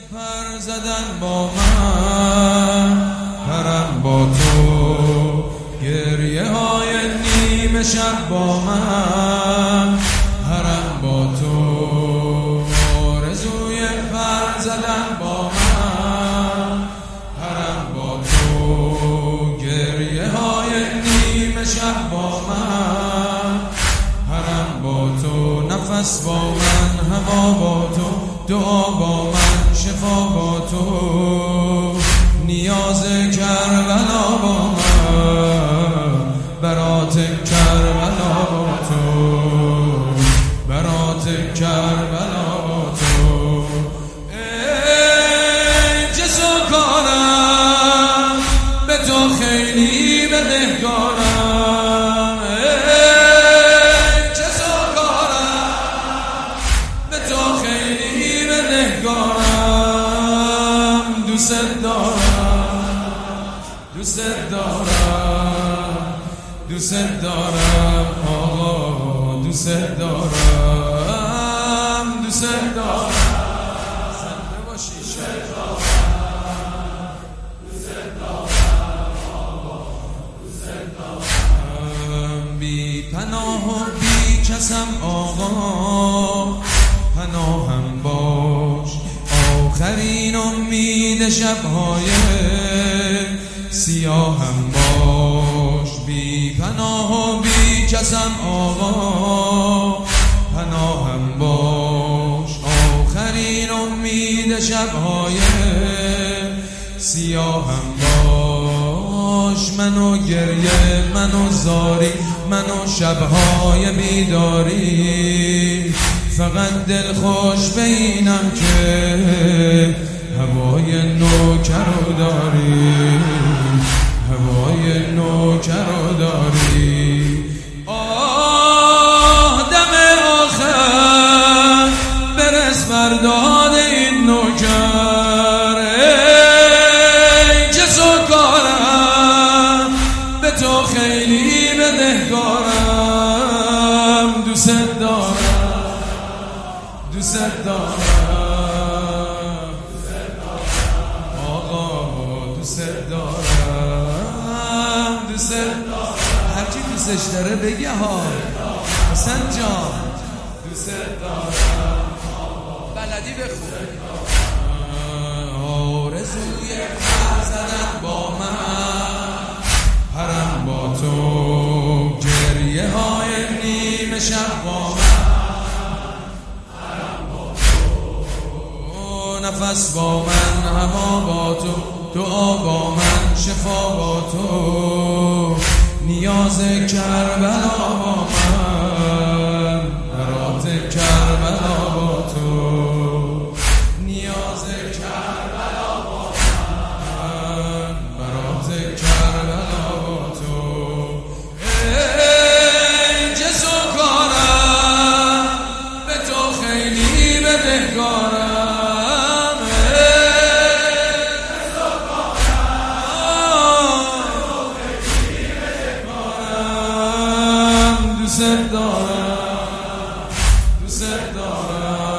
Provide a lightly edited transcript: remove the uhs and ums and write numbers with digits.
پر زدن با من، پرم با تو، گریه های نیمه شب با من، پرم با تو، آرزوی پر زدن با من، پرم با تو، گریه های نیمه شب با من، پرم با تو، نفس با من، هوا با تو، دعا با من، شفا با تو، نیاز کربلا با من، برات کربلا با تو، برات کربلا با تو. ای جسم کارم به تو خیلی بدهکارم، ای جسم کارم به تو خیلی بدهکارم، دوست دارم، دوست دارم، دوست دارم آقا، دوست دارم، دوست دارم، زنده باشی، دوست دارم، دوست دارم آقا، دوست دارم، بی پناه و بی کسم آقا، پناهم باش، آخرین امید شب‌های سیاهم باش، بی پناه و بی کسم آقا، پناهم باش، آخرین امید شب‌های سیاهم باش، منو گریه، منو زاری، منو شب‌های بیداری، فقط دل خوش بینم که هوای نوکر رو داری، هوای نوکر رو داری. آه دم آخر برس برداد این نوکر، ای جسم کارم به تو خیلی بدهکارم، دوست دارم، دوست دارم، آقا دوست دارم، دوست دارم، هرچی دوستش داره بگه ها حسن جان، دوست دارم، بلدی بخون، آرزوی پر زدن با من، پرم با تو، گریه های نیمه شب با من، نفس با من، هوا با تو، دعا با من، شفا با تو، نیاز کربلا با من، برات کربلا با تو، نیاز کربلا با من، برات کربلا با تو. ای جسم کارم به تو خیلی بدهکارم، دوست دارم، دوست دارم.